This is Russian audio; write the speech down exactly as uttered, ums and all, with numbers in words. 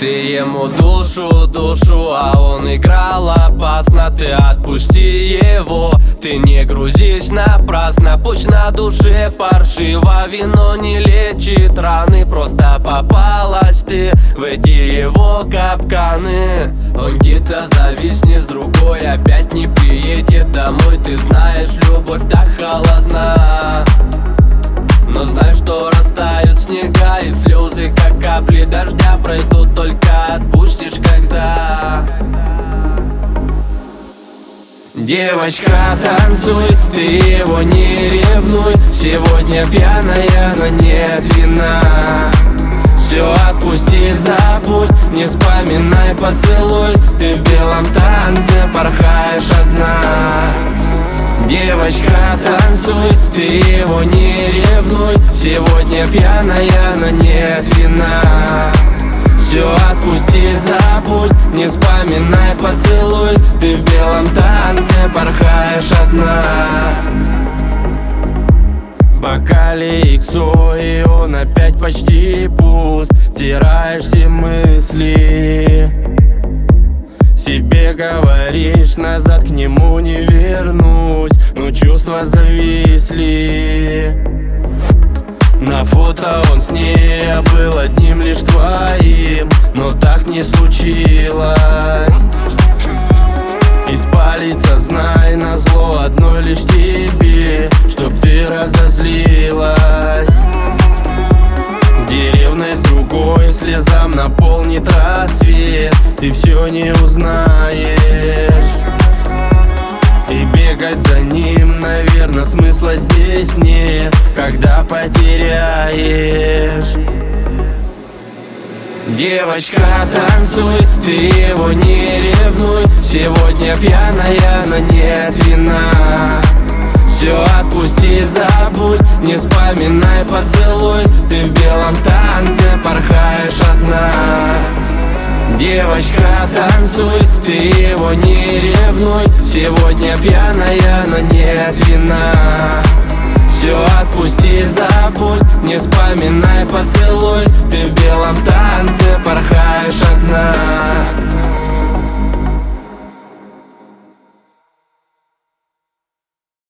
Ты ему душу, душу, а он играл опасно. Ты отпусти его, ты не грузись напрасно. Пусть на душе паршиво, вино не лечит раны. Просто попалась ты в эти его капканы. Он где-то зависнет с другой, опять не приедет домой. Ты знаешь, любовь так холодна, но знай, что растают снега, и слезы, как капли дождя, пройдут, только отпустишь когда. Девочка, танцуй, ты его не ревнуй. Сегодня пьяная, но нет вина. Все отпусти, забудь, не вспоминай поцелуй. Ты в белом танце порхаешь одна. Девочка, танцуй, ты его не ревнуй. Сегодня пьяная, но нет вина. Все отпусти, забудь, не вспоминай поцелуй. Ты в белом танце порхаешь одна. В бокале иксо, и он опять почти пуст. Стираешь все мысли, себе говоришь, назад к нему не вернусь. Но чувства зависли. На фото он с ней, а был одним лишь твоим. Но так не случилось. Испалиться, знай, назло одной лишь тебе, чтоб ты разозлилась. Где ревность другой слезам наполнит рассвет, ты все не узнаешь. И бегать за ним, наверное, смысла здесь нет, когда потеряешь. Девочка, танцуй, ты его не ревнуй. Сегодня пьяная, но нет вина. Все отпусти, забудь, не вспоминай поцелуй. Ты в белом танце порхаешь одна. Девочка, танцуй, ты его не ревнуй. Сегодня пьяная, но нет вина. Все отпусти, забудь, не вспоминай поцелуй.